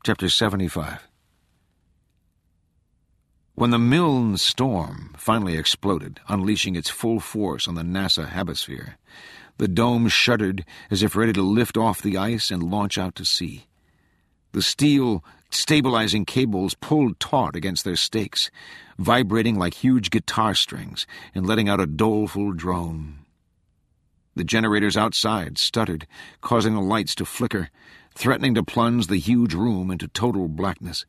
Chapter 75. When the Milne storm finally exploded, unleashing its full force on the NASA hemisphere, the dome shuddered as if ready to lift off the ice and launch out to sea. The steel stabilizing cables pulled taut against their stakes, vibrating like huge guitar strings and letting out a doleful drone. The generators outside stuttered, causing the lights to flicker, threatening to plunge the huge room into total blackness.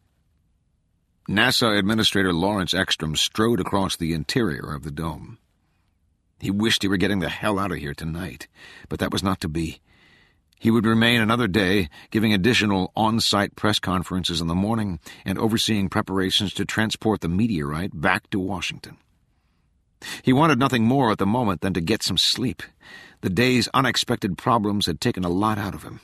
NASA Administrator Lawrence Ekstrom strode across the interior of the dome. He wished he were getting the hell out of here tonight, but that was not to be. He would remain another day, giving additional on-site press conferences in the morning and overseeing preparations to transport the meteorite back to Washington. He wanted nothing more at the moment than to get some sleep. The day's unexpected problems had taken a lot out of him.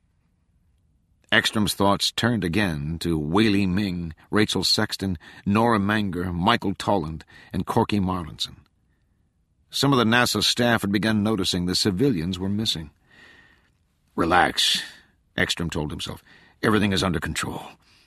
Ekstrom's thoughts turned again to Whaley Ming, Rachel Sexton, Nora Manger, Michael Tolland, and Corky Marlinson. Some of the NASA staff had begun noticing the civilians were missing. "Relax," Ekstrom told himself. "Everything is under control."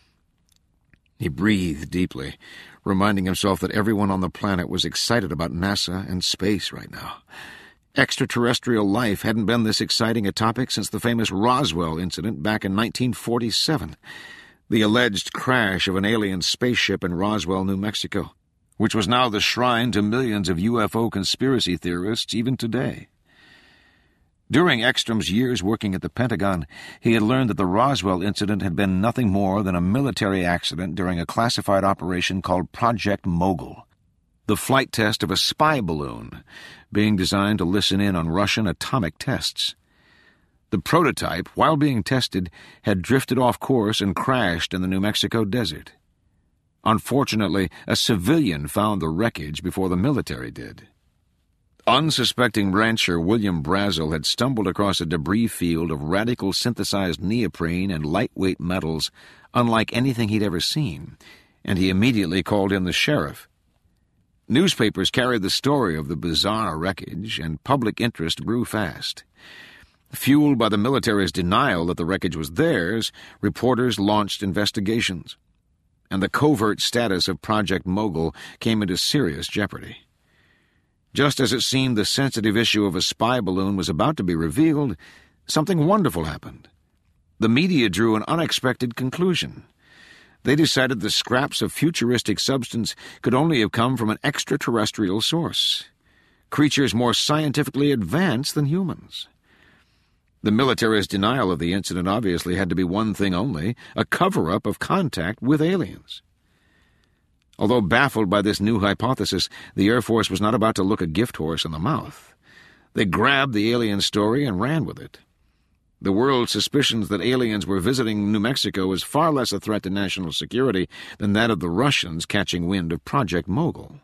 He breathed deeply, reminding himself that everyone on the planet was excited about NASA and space right now. Extraterrestrial life hadn't been this exciting a topic since the famous Roswell incident back in 1947, the alleged crash of an alien spaceship in Roswell, New Mexico, which was now the shrine to millions of UFO conspiracy theorists even today. During Ekstrom's years working at the Pentagon, he had learned that the Roswell incident had been nothing more than a military accident during a classified operation called Project Mogul, the flight test of a spy balloon being designed to listen in on Russian atomic tests. The prototype, while being tested, had drifted off course and crashed in the New Mexico desert. Unfortunately, a civilian found the wreckage before the military did. Unsuspecting rancher William Brazel had stumbled across a debris field of radical synthesized neoprene and lightweight metals unlike anything he'd ever seen, and he immediately called in the sheriff. Newspapers carried the story of the bizarre wreckage, and public interest grew fast. Fueled by the military's denial that the wreckage was theirs, reporters launched investigations, and the covert status of Project Mogul came into serious jeopardy. Just as it seemed the sensitive issue of a spy balloon was about to be revealed, something wonderful happened. The media drew an unexpected conclusion. They decided the scraps of futuristic substance could only have come from an extraterrestrial source, creatures more scientifically advanced than humans. The military's denial of the incident obviously had to be one thing only, a cover-up of contact with aliens. Although baffled by this new hypothesis, the Air Force was not about to look a gift horse in the mouth. They grabbed the alien story and ran with it. The world's suspicions that aliens were visiting New Mexico was far less a threat to national security than that of the Russians catching wind of Project Mogul.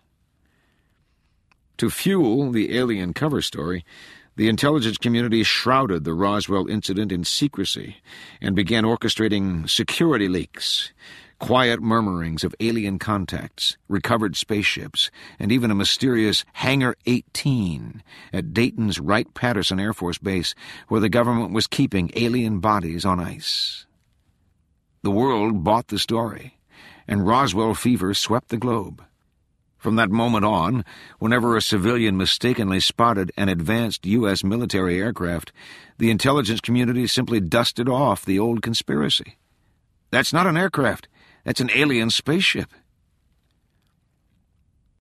To fuel the alien cover story, the intelligence community shrouded the Roswell incident in secrecy and began orchestrating security leaks, quiet murmurings of alien contacts, recovered spaceships, and even a mysterious Hangar 18 at Dayton's Wright-Patterson Air Force Base, where the government was keeping alien bodies on ice. The world bought the story, and Roswell fever swept the globe. From that moment on, whenever a civilian mistakenly spotted an advanced U.S. military aircraft, the intelligence community simply dusted off the old conspiracy. "That's not an aircraft. That's an alien spaceship."